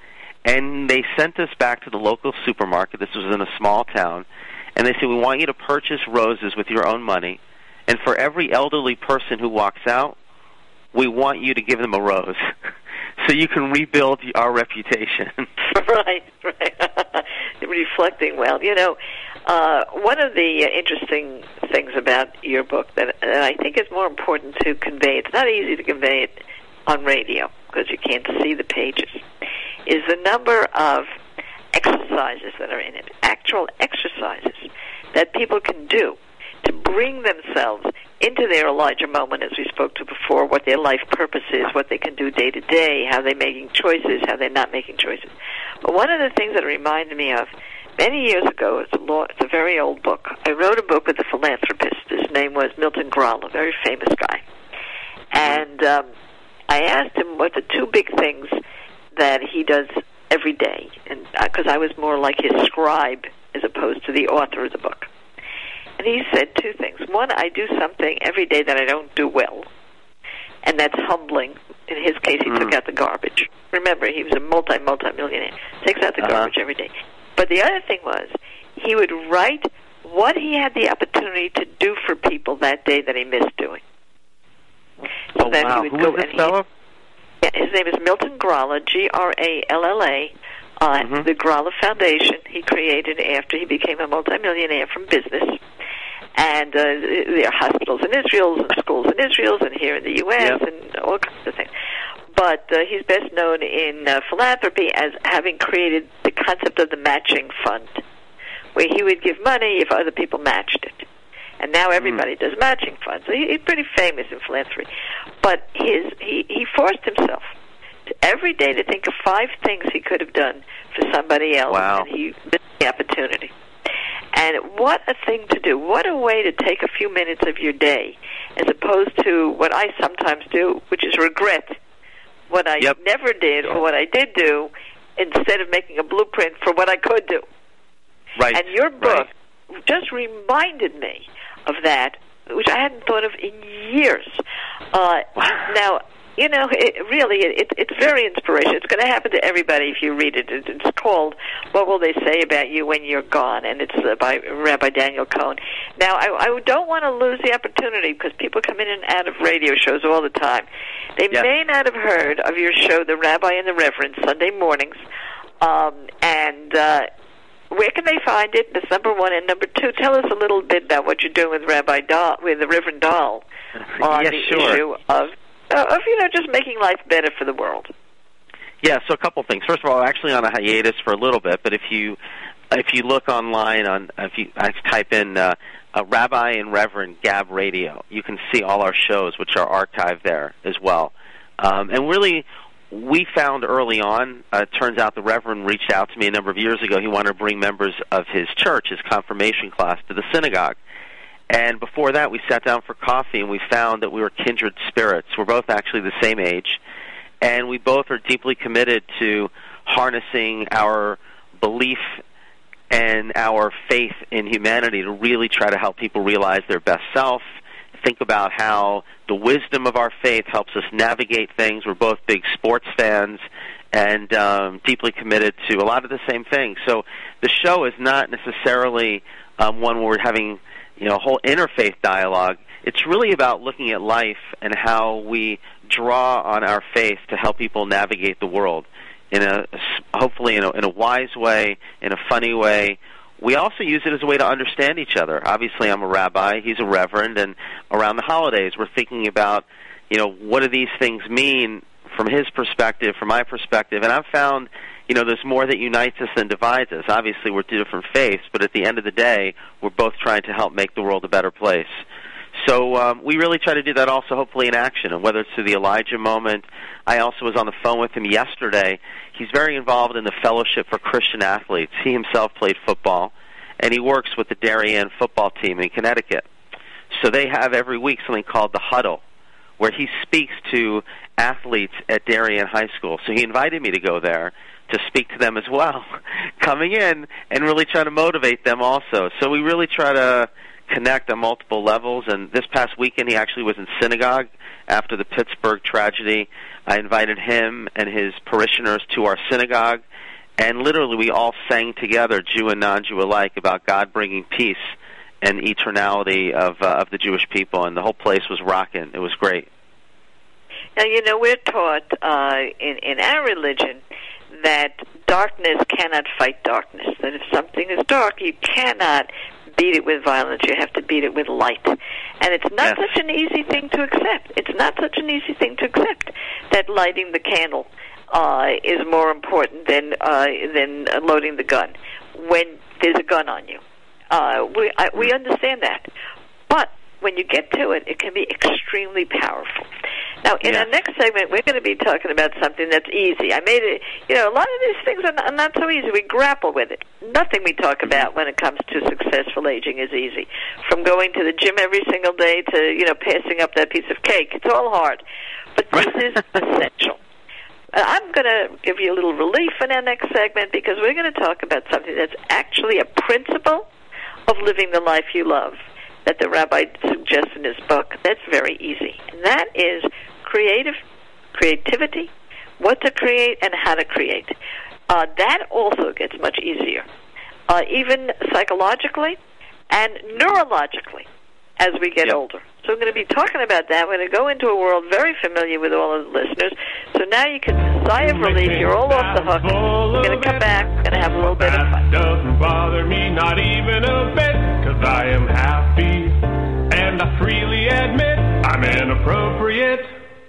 And they sent us back to the local supermarket. This was in a small town. And they said, "We want you to purchase roses with your own money, and for every elderly person who walks out, we want you to give them a rose." so you can rebuild our reputation. Right, right. Reflecting well. You know, uh, one of the uh, interesting things about your book that, that I think is more important to convey, it's not easy to convey it on radio because you can't see the pages, is the number of exercises that are in it, actual exercises that people can do to bring themselves into their Elijah moment, as we spoke to before, what their life purpose is, what they can do day to day, how they're making choices, how they're not making choices. But one of the things that it reminded me of, many years ago, it's a, law, it's a very old book. I wrote a book with a philanthropist. His name was Milton Gralla, a very famous guy. And um, I asked him what the two big things that he does every day, and because uh, I was more like his scribe as opposed to the author of the book. And he said two things. One, I do something every day that I don't do well, and that's humbling. In his case, he mm. took out the garbage. Remember, he was a multi, multi-millionaire. Takes out the uh-huh. garbage every day. But the other thing was, he would write what he had the opportunity to do for people that day that he missed doing. So oh, then wow. he would Who go is this fellow? Yeah, his name is Milton Gralla, G R A L L A. Uh, mm-hmm. The Gralla Foundation he created after he became a multimillionaire from business. And uh, there are hospitals in Israel and schools in Israel and here in the U S Yep. and all kinds of things. But uh, he's best known in uh, philanthropy as having created the concept of the matching fund, where he would give money if other people matched it. And now everybody mm. does matching funds. So he, he's pretty famous in philanthropy. But his he, he forced himself to every day to think of five things he could have done for somebody else, wow. and he missed the opportunity. And what a thing to do. What a way to take a few minutes of your day, as opposed to what I sometimes do, which is regret what I yep. never did or what I did do, instead of making a blueprint for what I could do. Right. And your book right. just reminded me of that, which I hadn't thought of in years. Uh, now, you know, it, really, it, it's very inspirational. It's going to happen to everybody if you read it. It's called "What Will They Say About You When You're Gone," and it's uh, by Rabbi Daniel Cohen. Now, I, I don't want to lose the opportunity because people come in and out of radio shows all the time. They yes. may not have heard of your show, The Rabbi and the Reverend, Sunday mornings, um, and uh, where can they find it? That's number one. And number two, tell us a little bit about what you're doing with Rabbi Dahl, with the Reverend Dahl, on yes, the sure. issue of Uh, of, you know, just making life better for the world. Yeah, so a couple things. First of all, actually on a hiatus for a little bit, but if you if you look online, on if you I type in uh, uh, Rabbi and Reverend Gab Radio, you can see all our shows, which are archived there as well. Um, and really, we found early on, uh, it turns out the Reverend reached out to me a number of years ago. He wanted to bring members of his church, his confirmation class, to the synagogue. And before that, we sat down for coffee, and we found that we were kindred spirits. We're both actually the same age, and we both are deeply committed to harnessing our belief and our faith in humanity to really try to help people realize their best self, think about how the wisdom of our faith helps us navigate things. We're both big sports fans and um, deeply committed to a lot of the same things. So the show is not necessarily um, one where we're having you know, whole interfaith dialogue. It's really about looking at life and how we draw on our faith to help people navigate the world in a, hopefully in a, in a wise way, in a funny way. We also use it as a way to understand each other. Obviously, I'm a rabbi, he's a reverend, and around the holidays, we're thinking about, you know, what do these things mean from his perspective, from my perspective, and I've found you know, there's more that unites us than divides us. Obviously, we're two different faiths, but at the end of the day, we're both trying to help make the world a better place. So um, we really try to do that also, hopefully, in action, and whether it's through the Elijah moment. I also was on the phone with him yesterday. He's very involved in the Fellowship for Christian Athletes. He himself played football, and he works with the Darien football team in Connecticut. So they have every week something called the Huddle, where he speaks to athletes at Darien High School. So he invited me to go there to speak to them as well, coming in and really trying to motivate them also. So we really try to connect on multiple levels, and this past weekend he actually was in synagogue after the Pittsburgh tragedy. I invited him and his parishioners to our synagogue, and literally we all sang together, Jew and non-Jew alike, about God bringing peace and eternality of, uh, of the Jewish people, and the whole place was rocking. It was great. Now, you know, we're taught uh, in, in our religion that darkness cannot fight darkness, that if something is dark, you cannot beat it with violence, you have to beat it with light. And it's not Yes. such an easy thing to accept. It's not such an easy thing to accept that lighting the candle uh, is more important than uh, than loading the gun when there's a gun on you. Uh, we I, we understand that, but when you get to it, it can be extremely powerful. Now, in Yeah. our next segment, we're going to be talking about something that's easy. I made it, you know, a lot of these things are not, are not so easy. We grapple with it. Nothing we talk about when it comes to successful aging is easy. From going to the gym every single day to, you know, passing up that piece of cake. It's all hard. But this is essential. Uh, I'm going to give you a little relief in our next segment because we're going to talk about something that's actually a principle of living the life you love that the rabbi suggests in his book. That's very easy. And that is creative, creativity, what to create and how to create. Uh, that also gets much easier, uh, even psychologically and neurologically as we get Yep. older. So we're going to be talking about that. We're going to go into a world very familiar with all of the listeners. So now you can sigh of relief. You're all off the hook. We're going to come back. We're going to have a little bit of fun. Doesn't bother me, not even a bit, 'cause I am happy, and I freely admit I'm inappropriate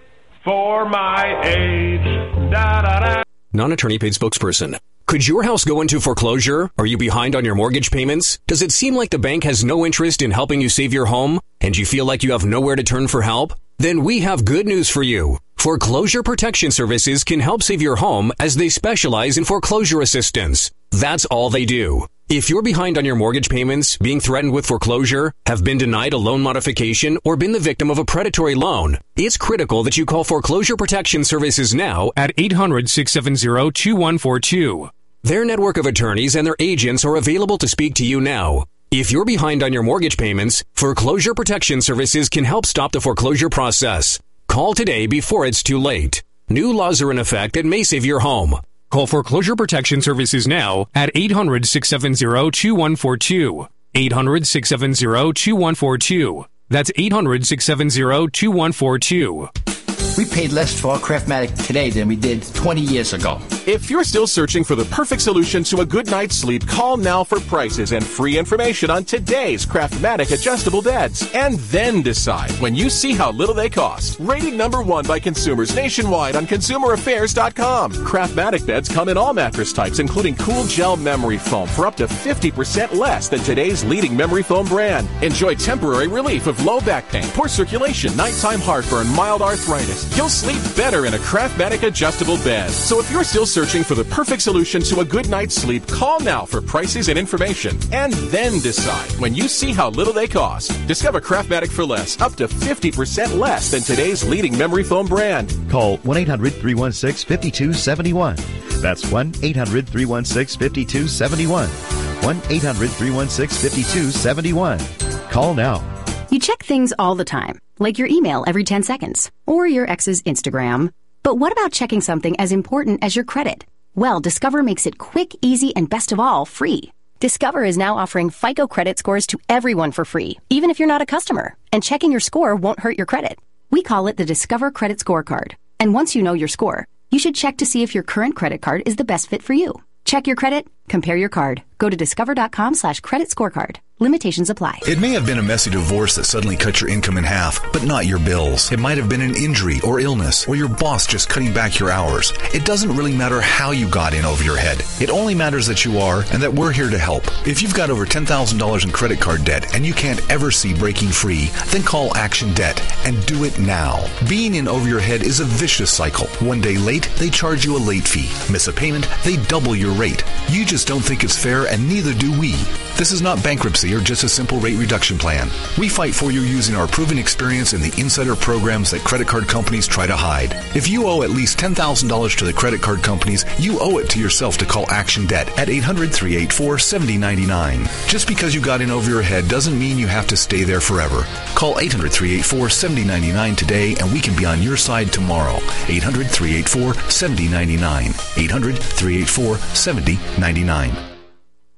for my age. Da da da. Non-attorney paid spokesperson. Could your house go into foreclosure? Are you behind on your mortgage payments? Does it seem like the bank has no interest in helping you save your home? And you feel like you have nowhere to turn for help? Then we have good news for you. Foreclosure Protection Services can help save your home as they specialize in foreclosure assistance. That's all they do. If you're behind on your mortgage payments, being threatened with foreclosure, have been denied a loan modification, or been the victim of a predatory loan, it's critical that you call Foreclosure Protection Services now at eight hundred, six seven zero, two one four two. Their network of attorneys and their agents are available to speak to you now. If you're behind on your mortgage payments, Foreclosure Protection Services can help stop the foreclosure process. Call today before it's too late. New laws are in effect that may save your home. Call Foreclosure Protection Services now at eight hundred, six seven zero, two one four two. eight hundred, six seven zero, two one four two. That's eight hundred, six seven zero, two one four two. We paid less for our Craftmatic today than we did twenty years ago. If you're still searching for the perfect solution to a good night's sleep, call now for prices and free information on today's Craftmatic adjustable beds. And then decide when you see how little they cost. Rated number one by consumers nationwide on consumer affairs dot com. Craftmatic beds come in all mattress types, including cool gel memory foam for up to fifty percent less than today's leading memory foam brand. Enjoy temporary relief of low back pain, poor circulation, nighttime heartburn, mild arthritis. You'll sleep better in a Craftmatic adjustable bed. So if you're still searching for the perfect solution to a good night's sleep, call now for prices and information. And then decide when you see how little they cost. Discover Craftmatic for less, up to fifty percent less than today's leading memory foam brand. Call one eight hundred, three one six, five two seven one. That's one eight hundred, three one six, five two seven one. one eight hundred, three one six, five two seven one. Call now. You check things all the time, like your email every ten seconds, or your ex's Instagram. But what about checking something as important as your credit? Well, Discover makes it quick, easy, and best of all, free. Discover is now offering FICO credit scores to everyone for free, even if you're not a customer. And checking your score won't hurt your credit. We call it the Discover Credit Scorecard. And once you know your score, you should check to see if your current credit card is the best fit for you. Check your credit, compare your card. Go to discover.com slash credit scorecard. Limitations apply. It may have been a messy divorce that suddenly cut your income in half, but not your bills. It might have been an injury or illness, or your boss just cutting back your hours. It doesn't really matter how you got in over your head. It only matters that you are and that we're here to help. If you've got over ten thousand dollars in credit card debt and you can't ever see breaking free, then call Action Debt and do it now. Being in over your head is a vicious cycle. One day late, they charge you a late fee. Miss a payment, they double your rate. You just don't think it's fair, and neither do we. This is not bankruptcy or just a simple rate reduction plan. We fight for you using our proven experience in the insider programs that credit card companies try to hide. If you owe at least ten thousand dollars to the credit card companies, you owe it to yourself to call Action Debt at eight hundred, three eight four, seven zero nine nine. Just because you got in over your head doesn't mean you have to stay there forever. Call eight hundred, three eight four, seven zero nine nine today and we can be on your side tomorrow. eight hundred, three eight four, seven zero nine nine. eight hundred, three eight four, seven zero nine nine.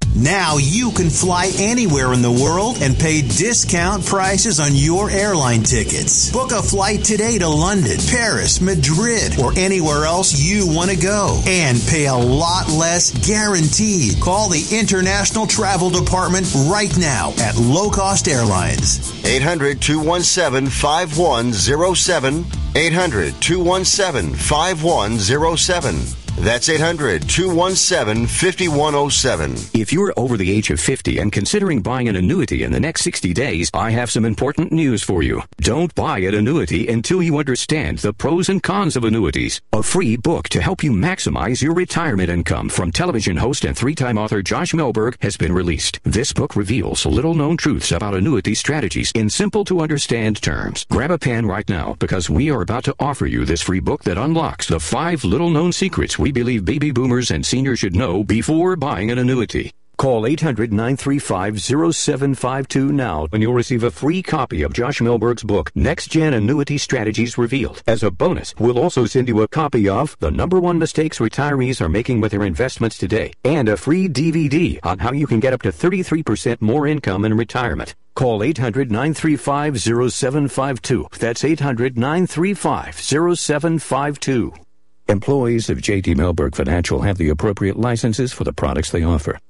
Now you can fly anywhere in the world and pay discount prices on your airline tickets. Book a flight today to London, Paris, Madrid, or anywhere else you want to go and pay a lot less guaranteed. Call the International Travel Department right now at Low Cost Airlines. eight hundred, two one seven, five one zero seven. eight hundred, two one seven, five one zero seven. That's eight hundred, two one seven, five one zero seven. If you're over the age of fifty and considering buying an annuity in the next sixty days, I have some important news for you. Don't buy an annuity until you understand the pros and cons of annuities. A free book to help you maximize your retirement income from television host and three-time author Josh Melberg has been released. This book reveals little-known truths about annuity strategies in simple-to-understand terms. Grab a pen right now because we are about to offer you this free book that unlocks the five little-known secrets we believe baby boomers and seniors should know before buying an annuity. Call eight hundred, nine three five, zero seven five two now and you'll receive a free copy of Josh Melberg's book, Next Gen Annuity Strategies Revealed. As a bonus, we'll also send you a copy of The Number One Mistakes Retirees Are Making with Their Investments Today and a free D V D on how you can get up to thirty-three percent more income in retirement. Call eight hundred, nine three five, zero seven five two. That's eight hundred, nine three five, zero seven five two. Employees of J T Melberg Financial have the appropriate licenses for the products they offer.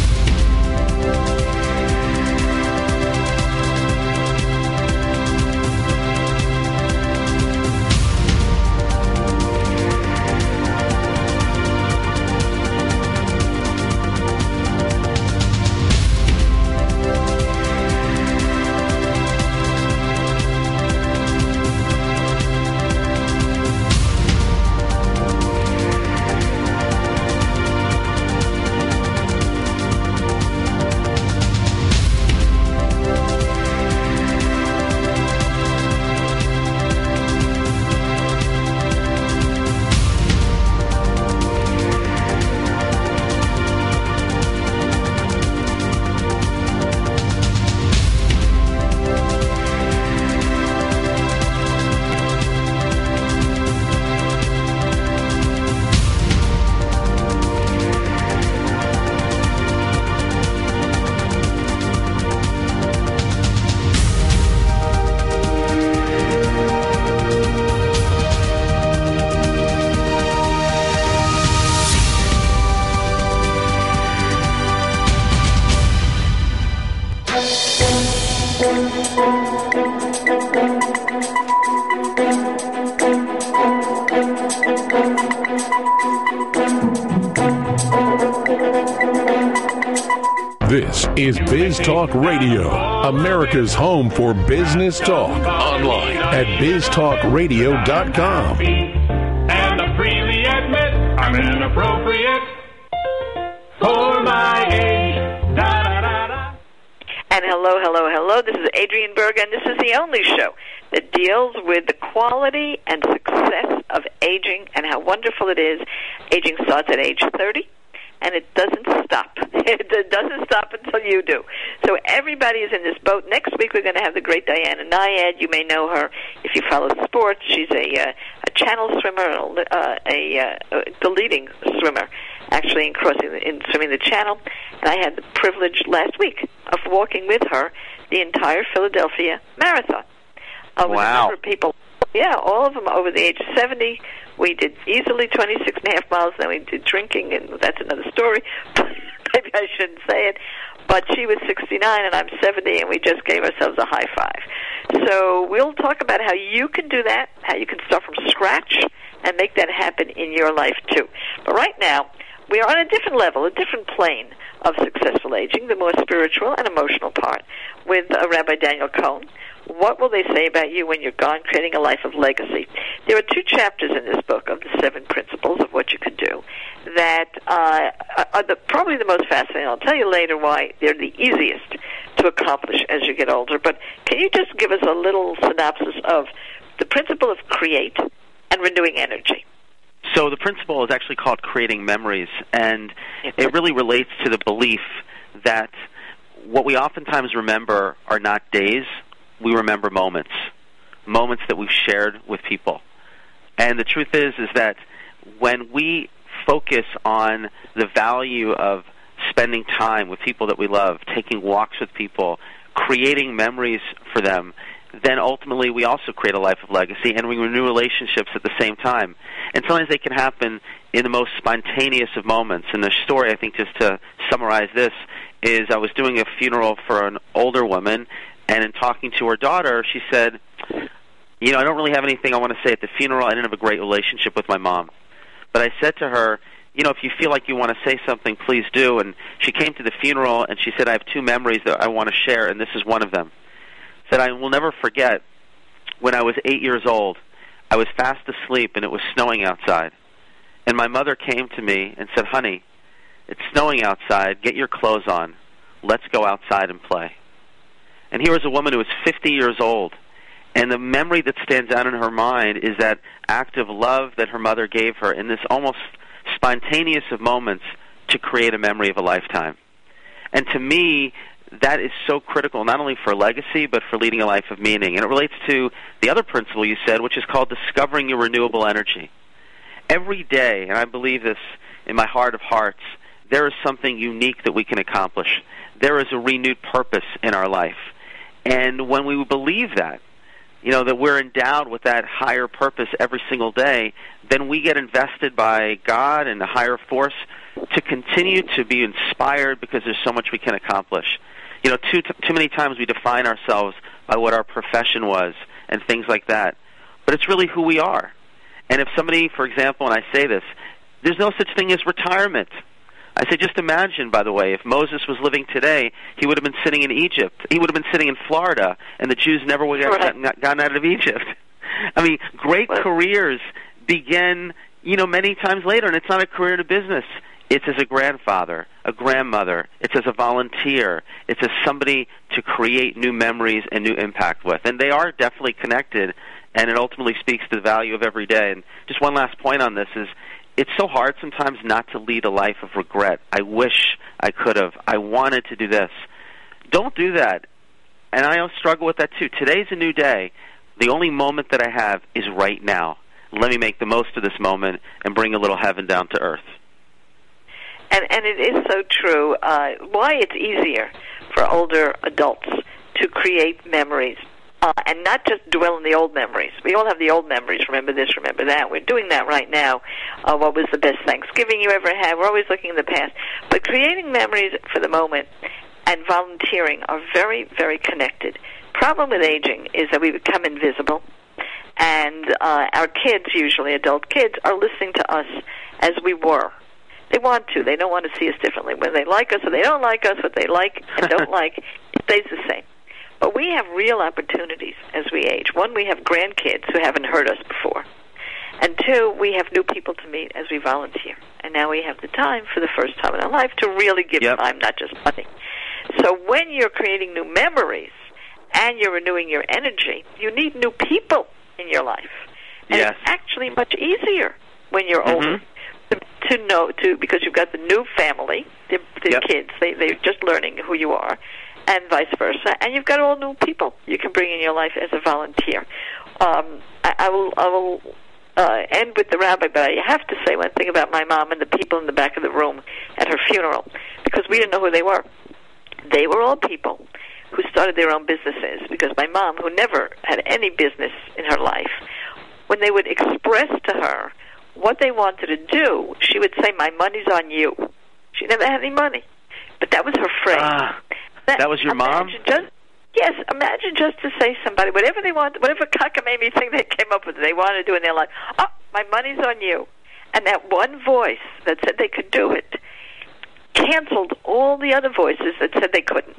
This is Biz Talk Radio, America's home for business talk. Online at biz talk radio dot com. And I freely admit I'm inappropriate for my age. Da, da, da, da. And hello, hello, hello. This is Adrienne Berg, and this is the only show that deals with the quality and success of aging and how wonderful it is. Aging starts at age thirty. And it doesn't stop. It doesn't stop until you do. So everybody is in this boat. Next week we're going to have the great Diana Nyad. You may know her if you follow sports. She's a uh, a channel swimmer, uh, a uh, the leading swimmer, actually in crossing the, in swimming the channel. And I had the privilege last week of walking with her the entire Philadelphia Marathon. Uh, with wow! A number of people, yeah, all of them over the age of seventy. We did easily twenty-six and a half miles, then we did drinking, and that's another story. Maybe I shouldn't say it. But she was sixty-nine, and I'm seventy, and we just gave ourselves a high five. So we'll talk about how you can do that, how you can start from scratch, and make that happen in your life, too. But right now, we are on a different level, a different plane of successful aging, the more spiritual and emotional part, with uh, Rabbi Daniel Cohen. What will they say about you when you're gone, creating a life of legacy? There are two chapters in this book of the seven principles of what you can do that uh, are the, probably the most fascinating. I'll tell you later why they're the easiest to accomplish as you get older. But can you just give us a little synopsis of the principle of create and renewing energy? So the principle is actually called creating memories, and it really relates to the belief that what we oftentimes remember are not days. We remember moments, moments that we've shared with people. And the truth is, is that when we focus on the value of spending time with people that we love, taking walks with people, creating memories for them, then ultimately we also create a life of legacy, and we renew relationships at the same time. And sometimes they can happen in the most spontaneous of moments. And the story, I think, just to summarize this, is I was doing a funeral for an older woman, and in talking to her daughter, she said, you know, I don't really have anything I want to say at the funeral. I didn't have a great relationship with my mom. But I said to her, you know, if you feel like you want to say something, please do. And she came to the funeral, and she said, I have two memories that I want to share, and this is one of them. Said, I will never forget when I was eight years old. I was fast asleep, and it was snowing outside. And my mother came to me and said, honey, it's snowing outside. Get your clothes on. Let's go outside and play. And here was a woman who was fifty years old. And the memory that stands out in her mind is that act of love that her mother gave her in this almost spontaneous of moments to create a memory of a lifetime. And to me, that is so critical, not only for legacy, but for leading a life of meaning. And it relates to the other principle you said, which is called discovering your renewable energy. Every day, and I believe this in my heart of hearts, there is something unique that we can accomplish. There is a renewed purpose in our life. And when we believe that, you know, that we're endowed with that higher purpose every single day, then we get invested by God and the higher force to continue to be inspired because there's so much we can accomplish. You know, too, too many times we define ourselves by what our profession was and things like that. But it's really who we are. And if somebody, for example, and I say this, there's no such thing as retirement. I say, just imagine, by the way, if Moses was living today, he would have been sitting in Egypt. He would have been sitting in Florida, and the Jews never would have gotten, gotten out of Egypt. I mean, great careers begin, you know, many times later, and it's not a career in a business. It's as a grandfather, a grandmother. It's as a volunteer. It's as somebody to create new memories and new impact with. And they are definitely connected, and it ultimately speaks to the value of every day. And just one last point on this is, it's so hard sometimes not to lead a life of regret. I wish I could have. I wanted to do this. Don't do that. And I struggle with that too. Today's a new day. The only moment that I have is right now. Let me make the most of this moment and bring a little heaven down to earth. And, and it is so true. Uh, why it's easier for older adults to create memories. Uh, and not just dwell in the old memories. We all have the old memories. Remember this, remember that. We're doing that right now. Uh, what was the best Thanksgiving you ever had? We're always looking in the past. But creating memories for the moment and volunteering are very, very connected. Problem with aging is that we become invisible. And uh, our kids, usually adult kids, are listening to us as we were. They want to. They don't want to see us differently. Whether they like us or they don't like us, what they like and don't like, it stays the same. But we have real opportunities as we age. One, we have grandkids who haven't heard us before. And two, we have new people to meet as we volunteer. And now we have the time for the first time in our life to really give yep. time, not just money. So when you're creating new memories and you're renewing your energy, you need new people in your life. And yes. it's actually much easier when you're mm-hmm. older to, to know, to because you've got the new family, the, the yep. kids, they, they're just learning who you are. And vice versa, and you've got all new people you can bring in your life as a volunteer. Um, I, I will, I will uh, end with the rabbi, but I have to say one thing about my mom and the people in the back of the room at her funeral, because we didn't know who they were. They were all people who started their own businesses, because my mom, who never had any business in her life, when they would express to her what they wanted to do, she would say, my money's on you. She never had any money, but that was her phrase. Ah. That, that was your mom? Just, yes, imagine just to say somebody, whatever they want, whatever cockamamie thing they came up with, they wanted to do in their life, oh, my money's on you. And that one voice that said they could do it canceled all the other voices that said they couldn't.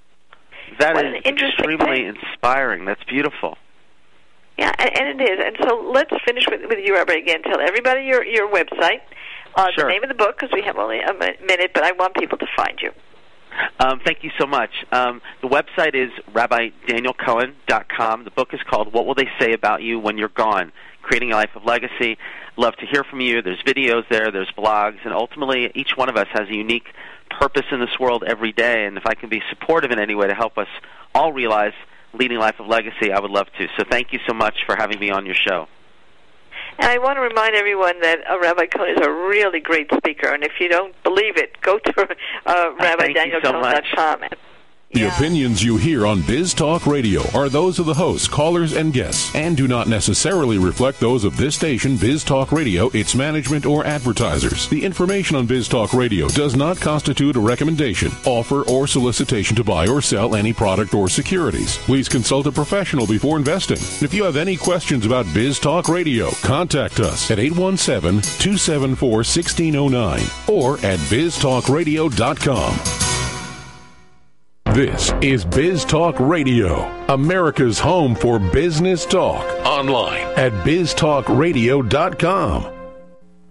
That what is an interesting extremely thing. Inspiring. That's beautiful. Yeah, and, and it is. And so let's finish with, with you, Rabbi, again. Tell everybody your, your website, uh, sure. the name of the book, because we have only a minute, but I want people to find you. Um, thank you so much. Um, the website is rabbi daniel cohen dot com. The book is called What Will They Say About You When You're Gone? Creating a Life of Legacy. Love to hear from you. There's videos there. There's blogs. And ultimately, each one of us has a unique purpose in this world every day. And if I can be supportive in any way to help us all realize leading a life of legacy, I would love to. So thank you so much for having me on your show. And I want to remind everyone that uh, Rabbi Cohn is a really great speaker, and if you don't believe it, go to uh, rabbi daniel cohn dot com. The opinions you hear on Biz Talk Radio are those of the hosts, callers, and guests, and do not necessarily reflect those of this station, Biz Talk Radio, its management, or advertisers. The information on Biz Talk Radio does not constitute a recommendation, offer, or solicitation to buy or sell any product or securities. Please consult a professional before investing. If you have any questions about Biz Talk Radio, contact us at eight one seven, two seven four, one six zero nine or at biz talk radio dot com. This is Biz Talk Radio, America's home for business talk. Online at biz talk radio dot com.